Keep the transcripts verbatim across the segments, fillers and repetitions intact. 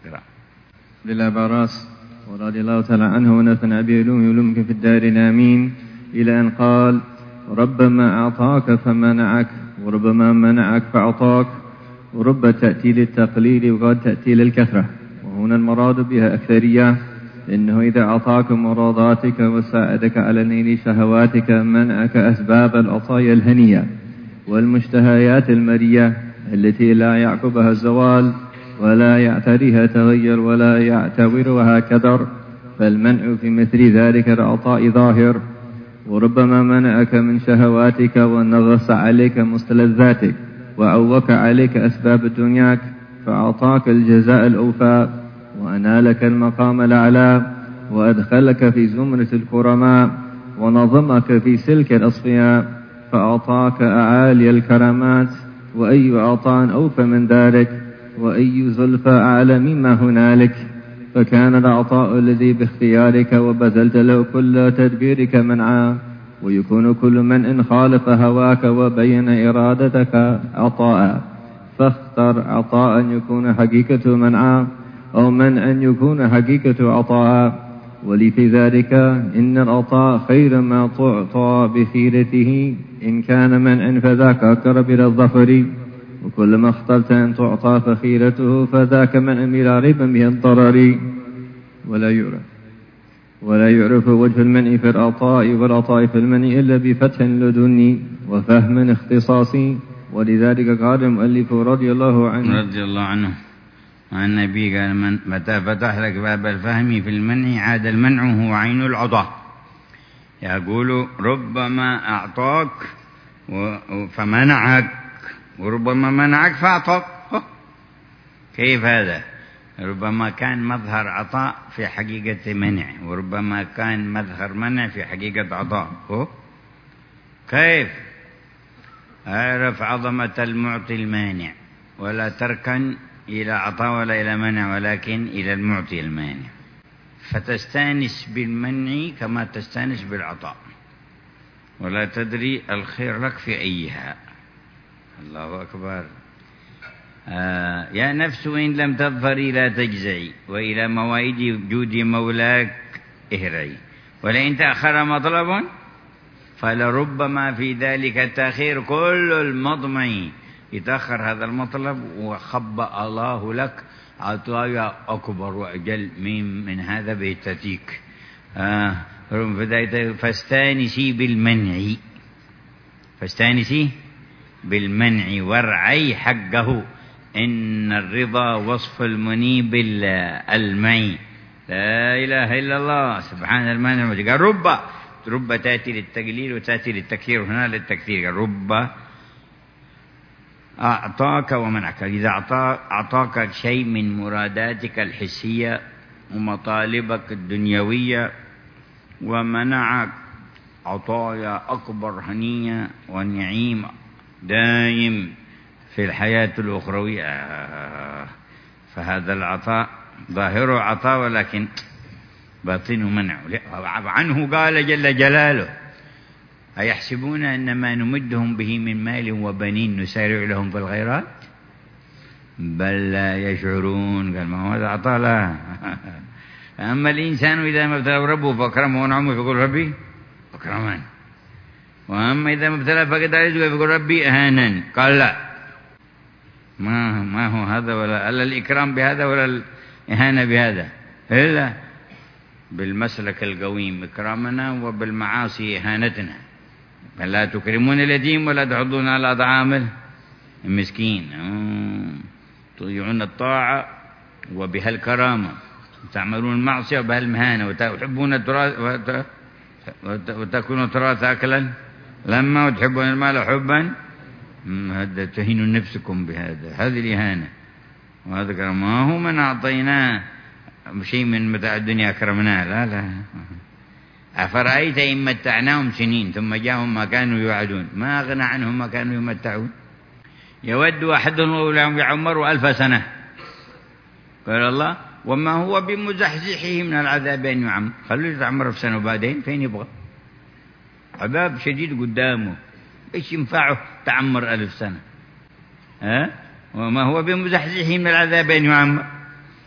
لله براس ورضي الله تعالى عنه ونفعنا بعلومه وعلومك في الدارين آمين، إلى أن قال: ربما أعطاك فمنعك، وربما منعك فأعطاك، ورب تأتي للتقليل وقد تأتي للكثرة، وهنا المراد بها أكثرية، لأنه إذا أعطاك مراداتك وساعدك على نيل شهواتك منعك أسباب العطايا الهنية والمشتهيات المرية التي لا يعقبها الزوال ولا يعتريها تغير ولا يعتورها كدر، فالمنع في مثل ذلك العطاء ظاهر. وربما منعك من شهواتك ونغص عليك مستلذاتك وعوك عليك أسباب دنياك، فأعطاك الجزاء الأوفى وأنالك المقام الأعلى وأدخلك في زمرة الكرماء ونظمك في سلك الأصفياء، فأعطاك أعالي الكرامات. وأي عطاء أوفى من ذلك، وأي زلفى أعلى مما هنالك. فكان العطاء الذي باختيارك وبذلت له كل تدبيرك منعا، ويكون كل من خالف هواك وبين إرادتك عطاء، فاختر عطاء يكون حقيقته منعا أو منعا يكون حقيقته عطاء. ولي في ذلك إن العطاء خير ما تعطى بخيرته، إن كان منعا فذاك أقرب إلى الظفر، وكل ما اخترت أن تعطى فخيرته فذاك منع بلا ريب به الضرر. ولا يعرف ولا يعرف وجه المنع في العطاء والعطاء في المنع إلا بفتح لدني وفهم اختصاصي. ولذلك قال المؤلف رضي الله عنه رضي الله عنه عن النبي قال: من متى فتح لك باب الفهم في المنع عاد المنع هو عين العطاء. يقول: ربما أعطاك فمنعك، وربما منعك فأعطاك. كيف هذا؟ ربما كان مظهر عطاء في حقيقة منع، وربما كان مظهر منع في حقيقة عطاء. كيف؟ اعرف عظمة المعطي المانع، ولا تركن إلى عطاء ولا إلى منع، ولكن إلى المعطي المانع، فتستانس بالمنع كما تستانس بالعطاء، ولا تدري الخير لك في أيها. الله أكبر. آه يا نفس إن لم تظفري لا تجزعي، وإلى موائد جود مولاك اهرعي، ولئن تأخر مطلب فلربما في ذلك التأخير كل المطمع. يتأخر هذا المطلب وخبأ الله لك عطايا أكبر وأجل من, من هذا بيتتيك. آه فاستانسي بالمنع، فاستانسي بالمنع وارعي حقه، إن الرضا وصف المنيب المعي. لا إله إلا الله سبحان المانع. قال رب، رب تأتي للتقليل وتأتي للتكثير، هنا للتكثير. قال رب أعطاك ومنعك. إذا أعطاك شيء من مراداتك الحسية ومطالبك الدنيوية، ومنعك عطايا أكبر هنية ونعيم دائم في الحياة الأخروية، فهذا العطاء ظاهره عطاء ولكن باطنه منع. عنه قال جل جلاله: أيحسبون أنما نمدهم به من مال وبنين نسارع لهم في الخيرات بل لا يشعرون. قال: ما هو هذا عطاء؟ لا. أما الإنسان إذا ما ابتلاه ربه فأكرمه ونعمه فيقول ربي أكرمن، وأما إذا ما ابتلاه فقدر رزقه فيقول ربي أهانن. قال: لا، ما ما هو هذا، ولا ألا الإكرام بهذا ولا الإهانة بهذا، إلا بالمسلك القويم إكرامنا وبالمعاصي إهانتنا. فلا تكرمون اليتيم ولا تحضون على طعام المسكين. تطيعون الطاعة وبها الكرامة، تعملون المعصية وبها المهانة، وتحبون التراث وتكون التراث أكلا لما، وتحبون المال حبا، هذا تهين نفسكم بهذا، هذه الإهانة. وهذا ما هو من أعطيناه شيء من متاع الدنيا أكرمناه، لا لا. أفرأيت إن متعناهم سنين ثم جاءهم ما كانوا يوعدون ما أغنى عنهم ما كانوا يمتعون. يود أحدهم لهم يعمر ألف سنة. قال الله: وما هو بمزحزحه من العذاب أن يعمر. خلوا يتعمر في سنة وبعدين فين يبغى؟ عذاب شديد قدامه، إيش ينفعه تعمر ألف سنة؟ ها؟ وما هو بمزحزحه من العذاب أن يعمر.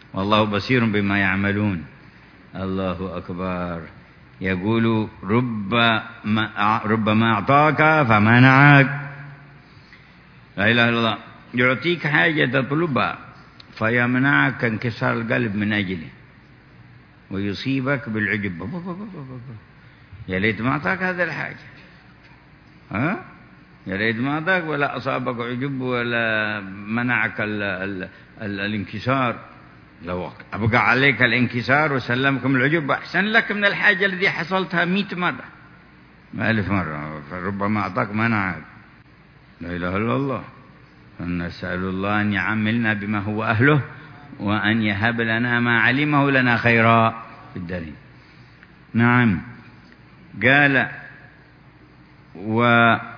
والله بصير بما يعملون. الله أكبر. يقول ربما ربما أعطاك فمنعك. لا إله إلا الله. يعطيك حاجة تطلبها فيمنعك انكسار القلب من أجله ويصيبك بالعجب. يا ليت ما أعطاك هذا الحاجة، ها؟ يا ليت ما أعطاك ولا أصابك عجب ولا منعك ال ال ال الانكسار. لو أبقى عليك الانكسار وسلمكم العجب أحسن لك من الحاجة التي حصلتها مئة مرة ألف مرة. فربما أعطاك منعك. لا إله إلا الله. فنسأل الله أن يعاملنا بما هو أهله وأن يهب لنا ما علمه لنا خيرا في الدارين. نعم. قال وإذا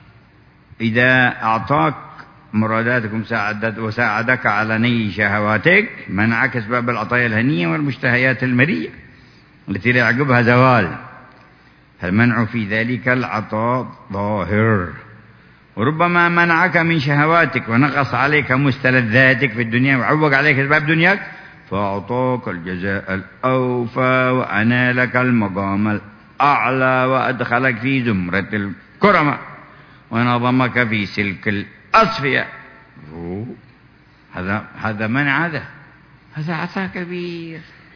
أعطاك مراداتكم وساعدك على نيل شهواتك منعك أسباب العطايا الهنية والمشتهيات المرية التي لا يعقبها زوال. فالمنع في ذلك العطاء ظاهر. وربما منعك من شهواتك ونقص عليك مستلذاتك في الدنيا وعوق عليك أسباب دنياك فأعطاك الجزاء الأوفى وأنالك المقام الأعلى وأدخلك في زمرة الكرماء ونظمك في سلك الأصفياء. هذا هذا منع. هذا هذا عطاء كبير.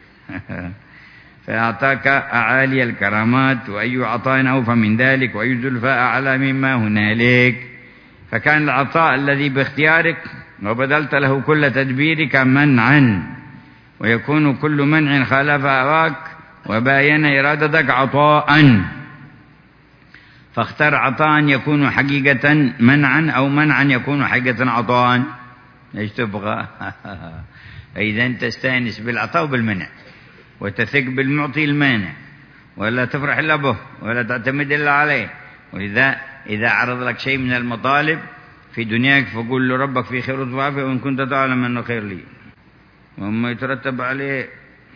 فأعطاك أعالي الكرامات وأي عطاء أوفى من ذلك وأي زلفى أعلى مما هنالك. فكان العطاء الذي باختيارك وبذلت له كل تدبيرك منعا ويكون كل منع خالف هواك وباين إرادتك عطاء. فاختر عطاء يكون حقيقة منعا أو منعا يكون حقيقة عطاء. ايش تبغى؟ فإذا أنت تستأنس بالعطاء وبالمنع وتثق بالمعطي المانع ولا تفرح إلا به ولا تعتمد إلا عليه. وإذا إذا عرض لك شيء من المطالب في دنياك فقول له ربك في خير وعافية وإن كنت تعلم أنه خير لي. وما يترتب عليه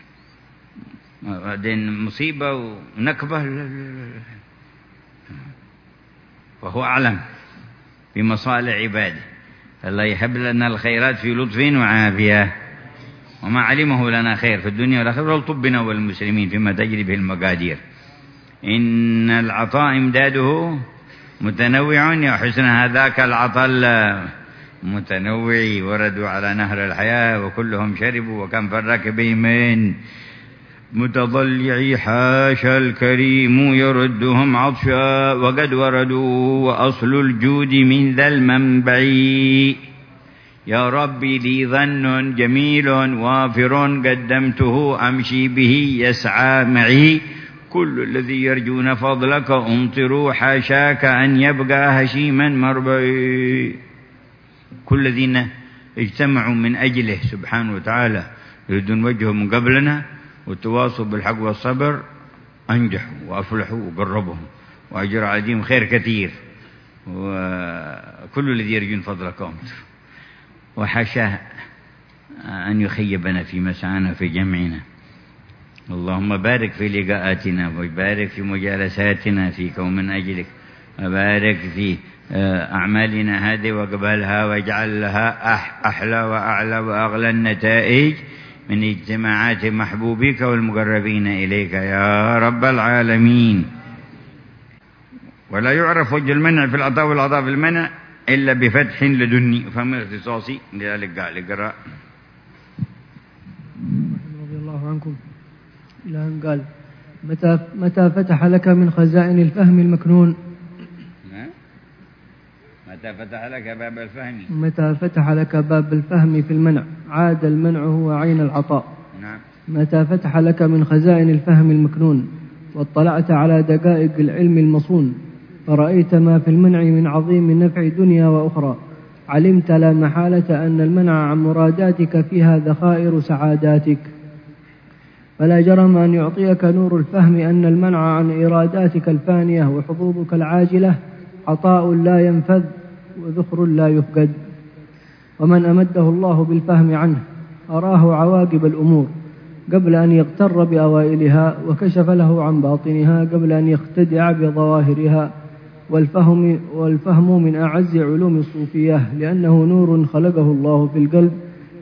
بعدين مصيبة ونكبة وهو أعلم بمصالح عباده. الله يحب لنا الخيرات في لطف وعافية وما علمه لنا خير في الدنيا والآخرة والطب بنا والمسلمين فيما تجري به المقادير. إن العطاء إمداده متنوع يا حسن هذاك العطاء متنوع. وردوا على نهر الحياة وكلهم شربوا وكم فرق بهم من متضلع حاشا الكريم يردهم عطشا وقد وردوا وأصل الجود من ذا المنبع. يا ربي لي ظن جميل وافر قدمته أمشي به يسعى معي كل الذي يرجون فضلك أمطروا حاشاك أن يبقى هشيما مربعي. كل الذين اجتمعوا من أجله سبحانه وتعالى يريدون وجهه من قبلنا والتواصل بالحق والصبر أنجحوا وأفلحوا وقربهم وأجر عليهم خير كثير. وكل الذي يرجون فضلك أمطروا. وحاشاه أن يخيبنا في مسعانا في جمعنا. اللهم بارك في لقاءاتنا وبارك في مجالساتنا فيك ومن أجلك وبارك في أعمالنا هذه وقبلها واجعل لها أحلى وأعلى وأغلى النتائج من اجتماعات محبوبك والمقربين إليك يا رب العالمين. ولا يعرف وجه المنع في العطاء والعطاء في المنع إلا بفتح لدني فهم اختصاصي. لذلك قال اقرأ. رضي الله عنكم إلى أن قال متى متى فتح لك من خزائن الفهم المكنون. متى فتح لك باب الفهم متى فتح لك باب الفهم في المنع عاد المنع هو عين العطاء. نعم. متى فتح لك من خزائن الفهم المكنون واطلعت على دقائق العلم المصون فرأيت ما في المنع من عظيم نفع دنيا وأخرى علمت لا محالة أن المنع عن مراداتك فيها ذخائر سعاداتك. فلا جرم أن يعطيك نور الفهم أن المنع عن إراداتك الفانية وحظوظك العاجلة عطاء لا ينفذ وذخر لا يفقد. ومن أمده الله بالفهم عنه أراه عواقب الأمور قبل أن يغتر بأوائلها وكشف له عن باطنها قبل أن يختدع بظواهرها. والفهم, والفهم من أعز علوم الصوفية لأنه نور خلقه الله في القلب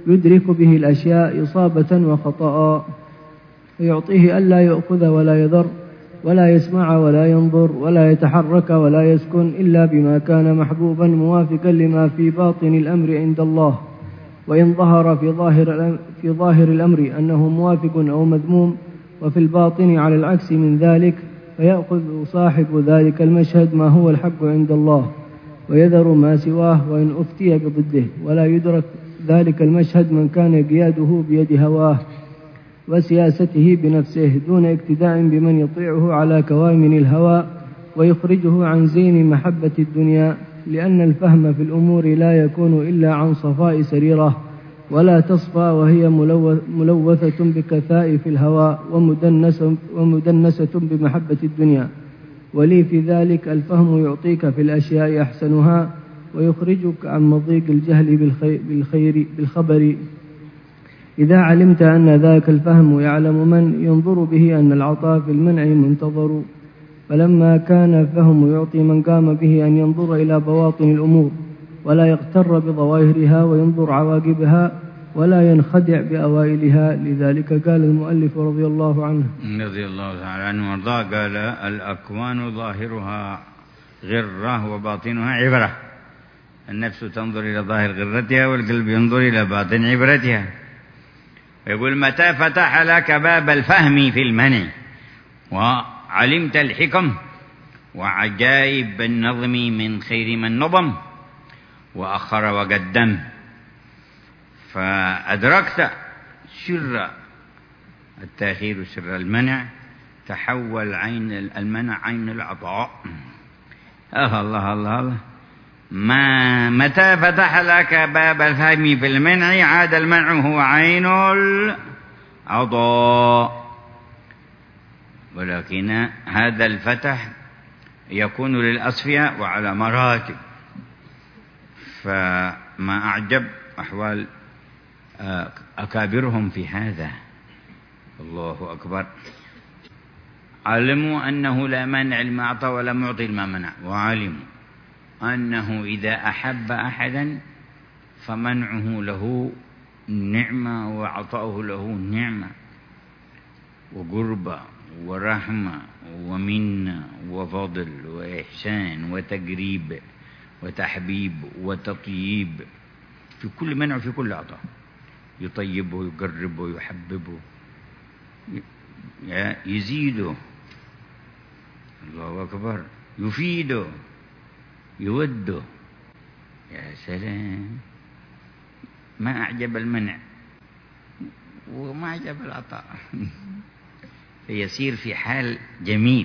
يدرك به الأشياء إصابة وخطأ، فيعطيه ألا يأخذ ولا يذر ولا يسمع ولا ينظر ولا يتحرك ولا يسكن إلا بما كان محبوبا موافقا لما في باطن الأمر عند الله. وإن ظهر في ظاهر, في ظاهر الأمر أنه موافق أو مذموم وفي الباطن على العكس من ذلك، فيأخذ صاحب ذلك المشهد ما هو الحق عند الله ويذر ما سواه وإن أفتي بضده، ولا يدرك ذلك المشهد من كان قياده بيد هواه وسياسته بنفسه دون اقتداء بمن يطيعه على كوامن الهوى ويخرجه عن زين محبة الدنيا، لأن الفهم في الأمور لا يكون إلا عن صفاء سريرة، ولا تصفى وهي ملوثة بكثائف الهوى ومدنسة, ومدنسة بمحبة الدنيا. ولي في ذلك الفهم يعطيك في الأشياء أحسنها ويخرجك عن مضيق الجهل بالخير, بالخير بالخبر، إذا علمت أن ذاك الفهم يعلم من ينظر به أن العطاء في المنع منتظر. فلما كان الفهم يعطي من قام به أن ينظر إلى بواطن الأمور ولا يغتر بظواهرها وينظر عواقبها ولا ينخدع بأوائلها، لذلك قال المؤلف رضي الله عنه رضي الله تعالى عنه وارضاه قال: الأكوان ظاهرها غرة وباطنها عبرة. النفس تنظر إلى ظاهر غرتها والقلب ينظر إلى باطن عبرتها. يقول: متى فتح لك باب الفهم في المنع وعلمت الحكم وعجائب النظم من خير من نظم وأخر وقدم، فأدركت سر التأخير سر المنع، تحول عين المنع عين العطاء. آه الله الله الله. ما متى فتح لك باب الفهم في المنع عاد المنع هو عين العطاء. ولكن هذا الفتح يكون للأصفياء وعلى مراتب، فما أعجب أحوال أكابرهم في هذا. الله أكبر. علموا أنه لا مانع لما أعطى ولا معطي لما منع، وعلموا أنه إذا أحب أحدا فمنعه له نعمة وعطاؤه له نعمة وقربة ورحمة ومنة وفضل وإحسان وتقريب وتحبيب وتطييب، في كل منع وفي كل عطاء، يطيبه ويقربه ويحببه يزيده، الله أكبر، يفيده يوده. يا سلام، ما أعجب المنع وما أعجب العطاء. فيصير في حال جميل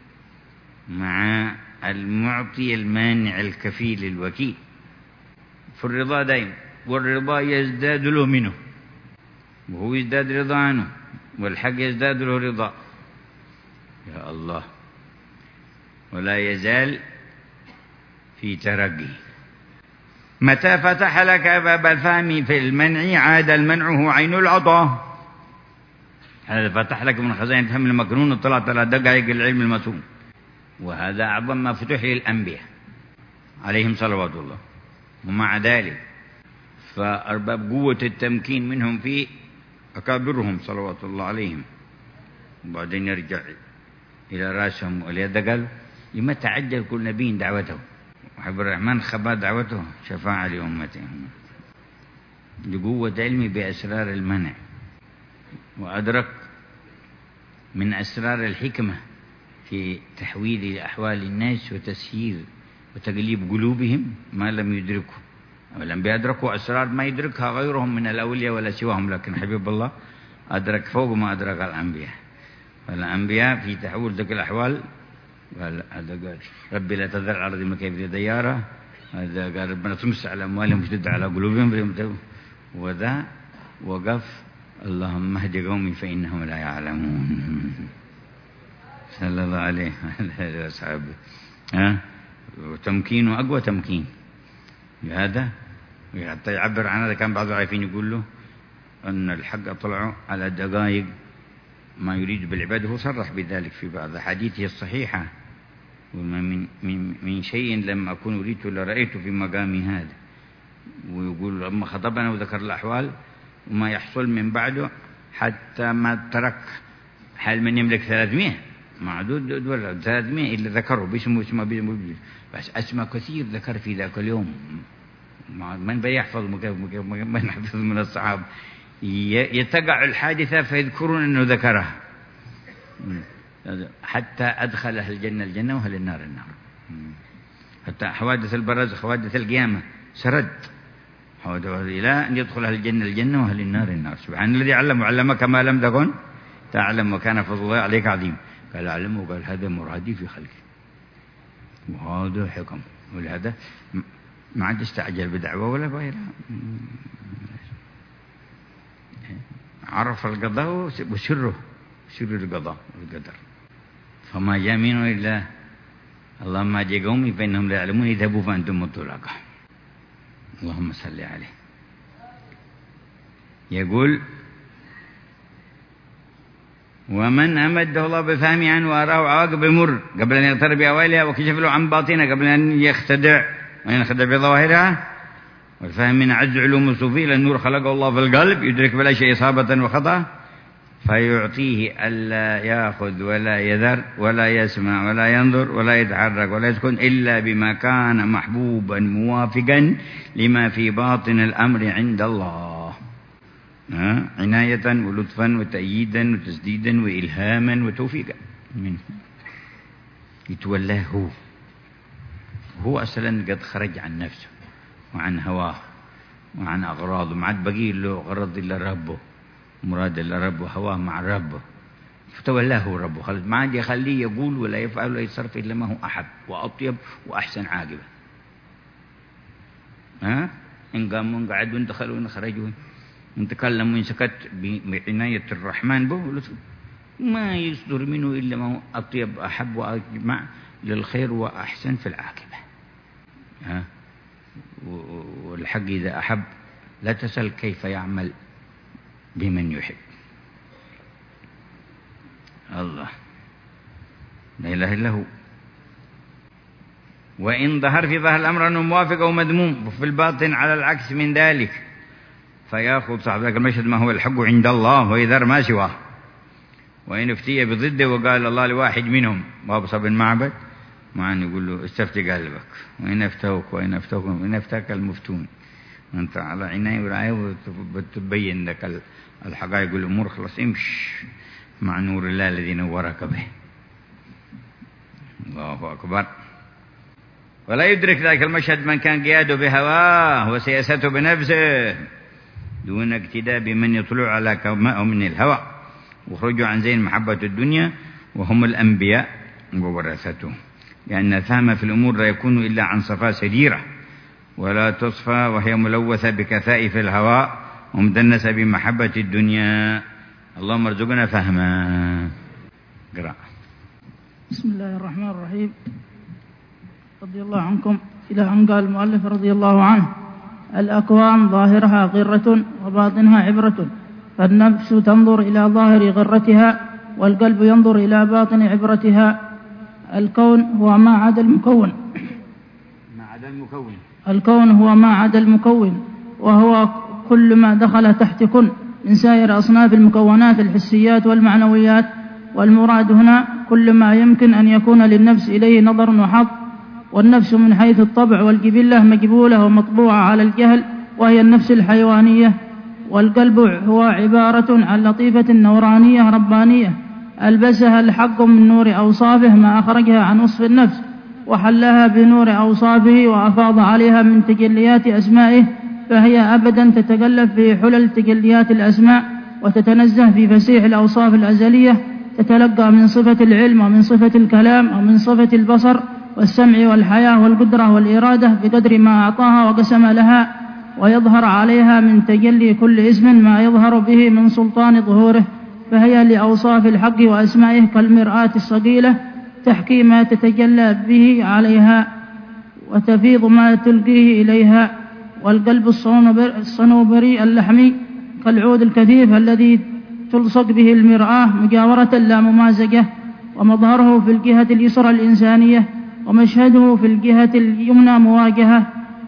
مع المعطي المانع الكفيل الوكيل في الرضا دائم، والرضا يزداد له منه وهو يزداد رضا عنه، والحق يزداد له رضا. يا الله، ولا يزال في ترقي. متى فتح لك باب الفهم في المنع عاد المنع هو عين العطاء. هذا فتح لك من خزائن الفهم المكنون اطلعت على دقائق العلم المسؤول، وهذا أعظم ما فتح للأنبياء عليهم صلوات الله. ومع ذلك فأرباب قوة التمكين منهم في أكابرهم صلوات الله عليهم، وبعدين يرجع إلى رأسهم ولهذا قال: لما تعجل كل نبي دعوته وحب الرحمن خبا دعوته شفاعة لأمته. لقوة علمي بأسرار المنع، وأدرك من أسرار الحكمة في تحويل أحوال الناس وتسيير وتقليب قلوبهم ما لم يدركوا. والأنبياء أدركوا أسرار ما يدركها غيرهم من الأولياء ولا سواهم، لكن حبيب الله أدرك فوق ما أدرك الأنبياء. فالأنبياء في تحول تلك الأحوال قال: هذا قال ربي لا تذر على الأرض مكان ديارة، هذا قال ربنا تمس على أموالهم وتشدد على قلوبهم، وذا وقف اللهم اهد قومي فإنهم لا يعلمون. صلى الله عليه وعلى أصحابه. ها وتمكينه أقوى تمكين هذا، حتى يعبر عن هذا. كان بعض العارفين يقول له أن الحق أطلعوا على دقائق ما يريد بالعباد، هو صرح بذلك في بعض حديثه الصحيحة: وما من, من, من شيء لم أكون أريد إلا رأيته في مقامي هذا. ويقول لما خطبنا وذكر الأحوال وما يحصل من بعده، حتى ما ترك حال من يملك ثلاثمائة معدود ولا ثلاثمائة إلا ذكره باسمه اسمه باسمه، بس أسماء كثير ذكر في ذاك اليوم. من بيحفظ من يحفظ من الصحابة يتقع الحادثة فيذكرون أنه ذكرها، حتى أدخل أهل الجنة الجنة وأهل النار النار. حتى حوادث البرز حوادث القيامة سرد إلى أن يدخل أهل الجنة الجنة وأهل النار النار. سبحان الذي علم وعلمك ما لم تكن تعلم وكان فضل الله عليك عظيم. قال أعلم وقال هذا مرادي في خلقي وهذا حكم، ولهذا ما عاد استعجل بدعوة ولا غيرها، عرف القضاء وسره سر القضاء والقدر، فما جاء منه إلا اللهم اجي قومي فإنهم لا يعلمون اذهبوا فأنتم الطلقاء. اللهم صل عليه. يقول ومن أمده الله بفهم عنه وأراه عواقب المر قبل أن يغتر بأوائلها وكشف له عن باطنها قبل أن يختدع وينخدع بظواهرها، والفهم من أعز علوم الصوفية لأن النور خلقه الله في القلب يدرك بلا شيء إصابة وخطأ، فيعطيه ألا يأخذ ولا يذر ولا يسمع ولا ينظر ولا يتحرك ولا يسكن إلا بما كان محبوبا موافقا لما في باطن الأمر عند الله، عناية ولطفا وتأييدا وتسديدا وإلهاما وتوفيقا منه. يتولاه هو هو أصلا قد خرج عن نفسه وعن هواه وعن أغراضه، ما عاد بقي له غرض إلا ربه، مراد إلا ربه، هواه مع ربه، فتولاه ربه خلص، ما عاد يخليه يقول ولا يفعل ولا يتصرف إلا ما هو أحب وأطيب وأحسن عاقبة. ها إن قاموا قعدوا دخلوا إن خرجوا إن تكلموا إن سكت بعناية الرحمن به ما يصدر منه إلا ما هو أطيب أحب وأجمع للخير وأحسن في العاقبة. ها والحق إذا أحب لا تسأل كيف يعمل بمن يحب. الله لا إله إلا هو. وإن ظهر في ظهر الأمر أنه موافق أو مذموم وفي الباطن على العكس من ذلك فيأخذ صاحب ذاك المشهد ما هو الحق عند الله ويذر ما سواه. وإن افتي بضده وقال الله لواحد منهم وابصى بن معبد مع أن يقول له استفتي قلبك وإن افتوك وإن افتوك وإن افتاك المفتون وأنت على عناية ورعاية وتبين لك الحقائق والأمور خلاص امش مع نور الله الذي نورك به. الله أكبر. ولا يدرك ذلك المشهد من كان قياده بهواه وسياسته بنفسه دون اقتداء بمن يطلع على كماء من الهوى وخرجوا عن زين محبة الدنيا وهم الأنبياء وورثته، لأن الفهم في الأمور لا يكون إلا عن صفاء سديرة ولا تصفى وهي ملوثة بكثائف الهواء ومدنسة بمحبة الدنيا. اللهم ارزقنا فهما. قرأ. بسم الله الرحمن الرحيم. رضي الله عنكم إلى أن قال المؤلف رضي الله عنه الأكوان ظاهرها غرة وباطنها عبرة، فالنفس تنظر إلى ظاهر غرتها والقلب ينظر إلى باطن عبرتها. الكون هو ما عدا المكون ما عدا المكون الكون هو ما عدا المكون وهو كل ما دخل تحت كن من سائر أصناف المكونات الحسيات والمعنويات، والمراد هنا كل ما يمكن أن يكون للنفس إليه نظر وحظ، والنفس من حيث الطبع والجبلة مجبولة ومطبوعة على الجهل وهي النفس الحيوانية، والقلب هو عبارة عن لطيفة نورانية ربانية ألبسها الحق من نور أوصافه ما أخرجها عن وصف النفس وحلها بنور أوصافه وأفاض عليها من تجليات أسمائه، فهي أبدا تتقلب في حلل تجليات الأسماء وتتنزه في فسيح الأوصاف الأزلية، تتلقى من صفة العلم ومن صفة الكلام ومن صفة البصر والسمع والحياة والقدرة والإرادة بقدر ما أعطاها وقسم لها، ويظهر عليها من تجلي كل اسم ما يظهر به من سلطان ظهوره، فهي لأوصاف الحق وأسمائه كالمرآة الصقيلة تحكي ما تتجلى به عليها وتفيض ما تلقيه إليها. والقلب الصنوبري اللحمي كالعود الكثيف الذي تلصق به المرآة مجاورة لا ممازجة، ومظهره في الجهة اليسرى الإنسانية ومشهده في الجهة اليمنى مواجهة،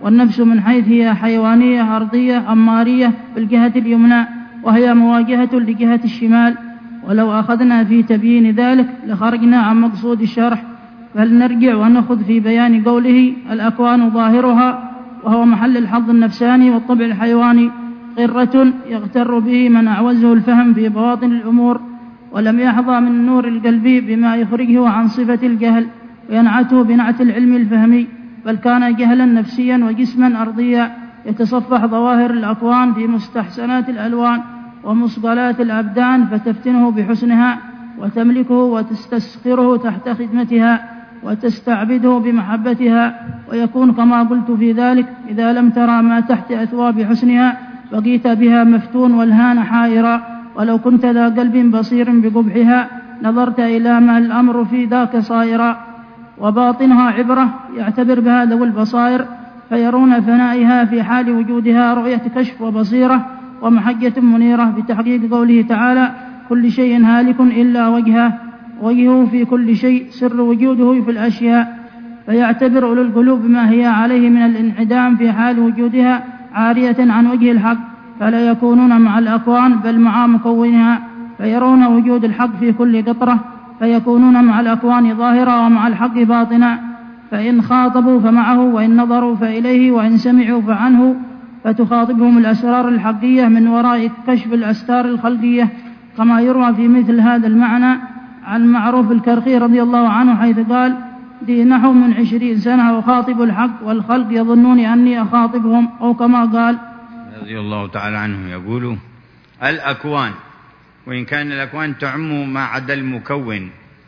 والنفس من حيث هي حيوانية أرضية أمارية بالجهة اليمنى، وهي مواجهة لجهة الشمال. ولو أخذنا في تبيين ذلك لخرجنا عن مقصود الشرح، فلنرجع ونأخذ في بيان قوله الأكوان ظاهرها، وهو محل الحظ النفساني والطبع الحيواني، غرة يغتر به من أعوزه الفهم في بواطن الأمور، ولم يحظى من النور القلبي بما يخرجه عن صفة الجهل وينعته بنعت العلم الفهمي، بل كان جهلا نفسيا وجسما أرضيا يتصفح ظواهر الأكوان في مستحسنات الألوان ومصقلات الأبدان، فتفتنه بحسنها وتملكه وتستسخره تحت خدمتها وتستعبده بمحبتها، ويكون كما قلت في ذلك: إذا لم ترى ما تحت أثواب حسنها بقيت بها مفتون والهان حائرا، ولو كنت ذا قلب بصير بقبحها نظرت إلى ما الأمر في ذاك صائرا. وباطنها عبرة يعتبر بها ذوي البصائر، فيرون فنائها في حال وجودها رؤية كشف وبصيرة ومحجة منيرة، بتحقيق قوله تعالى: كل شيء هالك إلا وجهه، وجهه في كل شيء، سر وجوده في الأشياء. فيعتبر أولو القلوب ما هي عليه من الانعدام في حال وجودها عارية عن وجه الحق، فلا يكونون مع الأكوان بل مع مكونها، فيرون وجود الحق في كل قطرة، فيكونون مع الأكوان ظاهرة ومع الحق باطنا. فإن خاطبوا فمعه، وإن نظروا فإليه، وإن سمعوا فعنه، فتخاطبهم الأسرار الحقية من وراء كشف الأستار الخلقية، كما يروى في مثل هذا المعنى عن معروف الكرخي رضي الله عنه حيث قال: دي نحو من عشرين سنة أخاطب الحق والخلق يظنون أني أخاطبهم، أو كما قال رضي الله تعالى عنه يقول: الأكوان، وإن كان الأكوان تعم ما عدا المكون،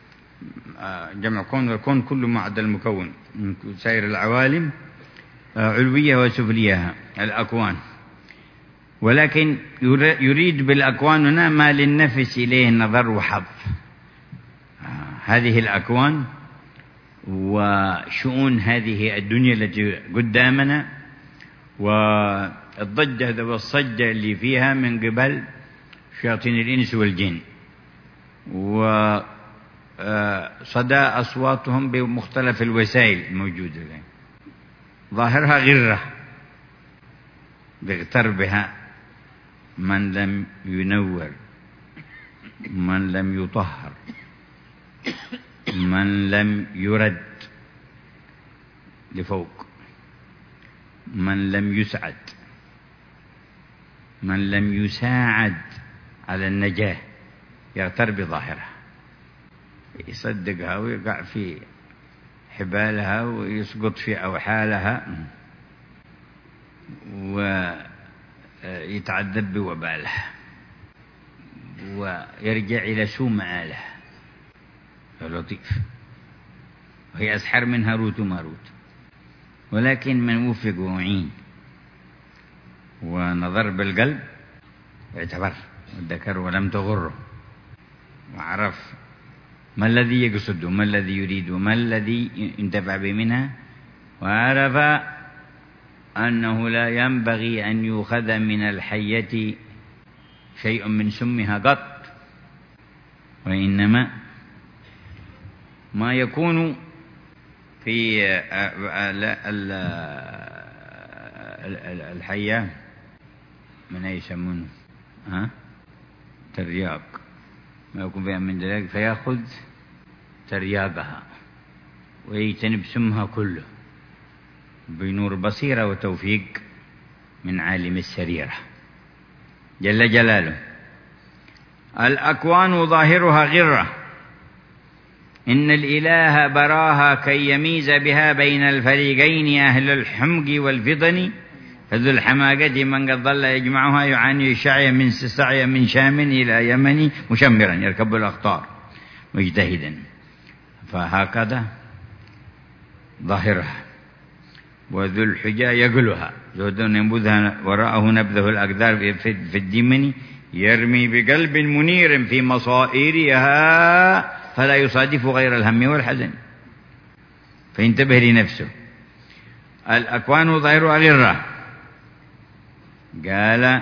جمع كون، والكون كله ما عدا المكون من سائر العوالم علوية وسفلية الأكوان، ولكن يريد بالأكوان هنا ما للنفس إليه نظر وحظ. هذه الأكوان وشؤون هذه الدنيا التي قدامنا، والضجة والصجة اللي فيها من قبل شياطين الإنس والجن، وصدى أصواتهم بمختلف الوسائل الموجودة، ظاهرها غرة بيغتر بها من لم ينور، من لم يطهر، من لم يرد لفوق، من لم يسعد، من لم يساعد على النجاة، يغتر بظاهرها، يصدقها ويقع في حبالها ويسقط في أوحالها ويتعذب بوبالها ويرجع إلى سوء مآلها. لطيف، وهي أسحر من هاروت وماروت، ولكن من وفق وعين ونظر بالقلب اعتبر والذكر ولم تغره، وعرف ما الذي يقصد وما الذي يريد وما الذي ينتفع به منها، وعرف أنه لا ينبغي أن يؤخذ من الحية شيء من سمها قط، وإنما ما يكون في الحية من أي يسمونه ها ترياق، ما يكون فيها من ذلك فيأخذ ترياقها ويجتنب سمها كله بنور بصيرة وتوفيق من عالم السريرة جل جلاله. الأكوان ظاهرها غرة، إن الإله براها كي يميز بها بين الفريقين أهل الحمق والفطن، فذو الحماقة من قد ظل يجمعها يعاني الشعي من سعي من شام إلى يمن مشمرا يركب الأخطار مجتهدا، فهكذا ظاهرها. وذو الحجا يقلها زهد ينبذها وراءه نبذه الأقدار في الدمن، يرمي بقلب منير في مصائرها فلا يصادف غير الهم والحزن، فينتبه لنفسه. الأكوان ظاهرها غرة، قال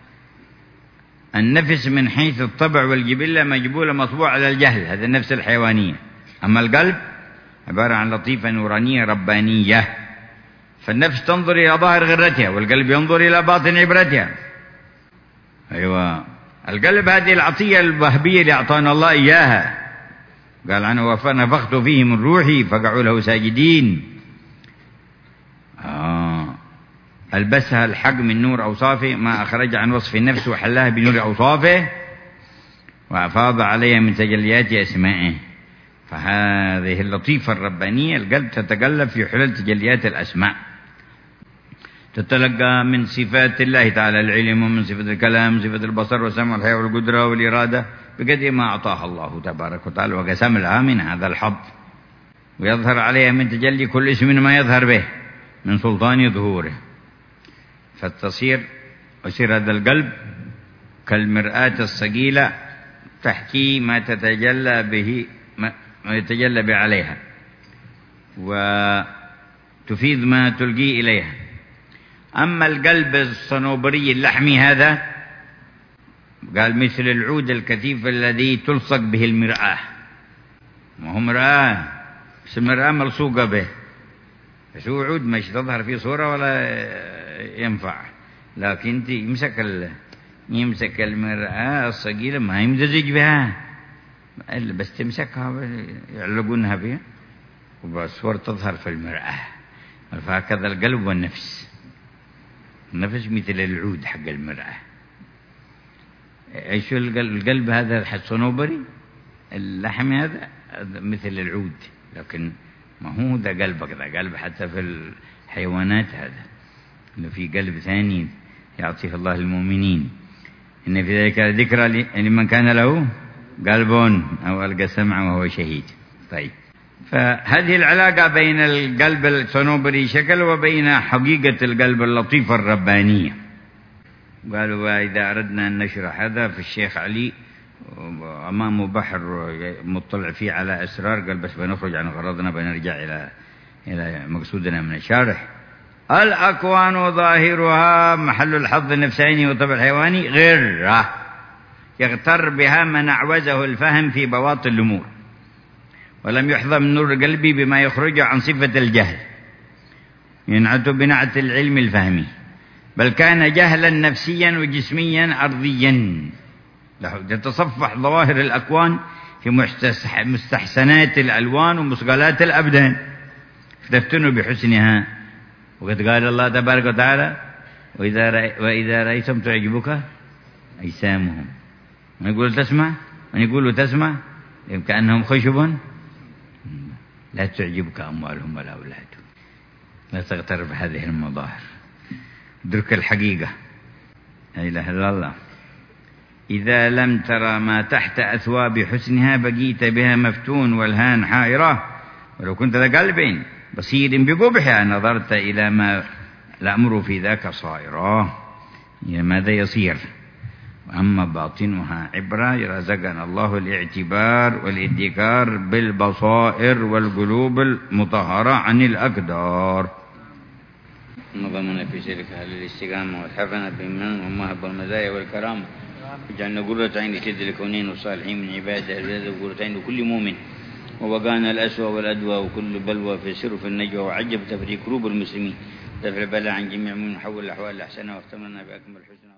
النفس من حيث الطبع والجبلة مجبولة مطبوع على الجهل، هذا النفس الحيوانية. أما القلب عبارة عن لطيفة نورانية ربانية فالنفس تنظر إلى ظاهر غرتها والقلب ينظر إلى باطن عبرتها. أيوة، القلب هذه العطية الوهبية اللي أعطانا الله إياها، قال عنه ونفخت فيه من روحي فقعوا له ساجدين. آه. ألبسها الحق من نور أوصافه، ما أخرج عن وصف النفس وحلها بنور أوصافه، وأفاض عليها من تجليات أسمائه. فهذه اللطيفة الربانية القلب تتقلب في حلل تجليات الأسماء، تتلقى من صفات الله تعالى العلم، ومن صفة الكلام، صفة البصر والسمع والحياة والقدرة والإرادة بقدر ما أعطاها الله تبارك وتعالى وقسم لها من هذا الحظ. ويظهر عليها من تجلي كل اسم ما يظهر به من سلطان ظهوره، فتصير ويصير هذا القلب كالمرآة الصقيلة تحكي ما تتجلى به ما يتجلى به عليها، وتفيد ما تلقي إليها. أما القلب الصنوبري اللحمي هذا قال مثل العود الكثيف الذي تلصق به المرآة، ما هو مرآة بس المرآة ملصوقة به، بس هو عود مش تظهر فيه صورة ولا ينفع، لكن يمسك ال... يمسك المرآة الصقيلة ما يمزج بها، بس تمسكها يعلقونها بها وبالصور تظهر في المرآة. فهكذا القلب والنفس، النفس مثل العود حق المرآة. ايش القلب؟ القلب هذا الصنوبري اللحم هذا مثل العود، لكن ما هو ده قلبك، ده قلب حتى في الحيوانات هذا، إنه في قلب ثاني يعطيه الله المؤمنين. إن في ذلك ذكرى لمن كان له قلب أو ألقى السمع وهو شهيد. طيب، فهذه العلاقة بين القلب الصنوبري شكل وبين حقيقة القلب اللطيفة الربانية. قالوا وإذا أردنا أن نشرح هذا في الشيخ علي أمامه بحر مطلع فيه على أسرار، قال بس بنخرج عن غرضنا بنرجع إلى إلى مقصودنا من الشارح. الأكوان ظاهرها محل الحظ النفساني والطبع الحيواني غيره يغتر بها من أعوزه الفهم في بواطن الأمور، ولم يحظى من نور قلبي بما يخرج عن صفة الجهل ينعت بنعت العلم الفهمي، بل كان جهلا نفسيا وجسميا أرضيا يتصفح ظواهر الأكوان في مستحسنات الألوان ومصقلات الأبدان فتفتنوا بحسنها. وقد قال الله تبارك وتعالى وإذا, رأي وإذا رأيتم تعجبك أجسامهم، من يقول تسمع من يقول تسمع كأنهم خشب لا تعجبك أموالهم ولا أولادهم. لا تغتر بهذه المظاهر، ادرك الحقيقة، لا إله إلا الله. إذا لم ترى ما تحت أثواب حسنها بقيت بها مفتون والهان حائرة، ولو كنت ذا قلب بصير بقبحها نظرت إلى ما الأمر في ذاك صائرة، إلى ماذا يصير. وأما باطنها عبرة رزقنا الله الاعتبار والادكار بالبصائر والقلوب المطهرة عن الأقدار. نظمنا في سلك أهل الاستقامة والحفنة بالمن والمهب والمزايا والكرامة، اجعلنا قرة عين لسيد الكونين والصالحين من عباده الولاد وقرة عين لكل مؤمن، ووقانا الأسوأ والأدوى وكل بلوى في السر في النجوى، وعجب تفريق كروب المسلمين، دفع البلاء عن جميع من حول الأحوال الأحسنة، واختمنا بأكمل الحسنى.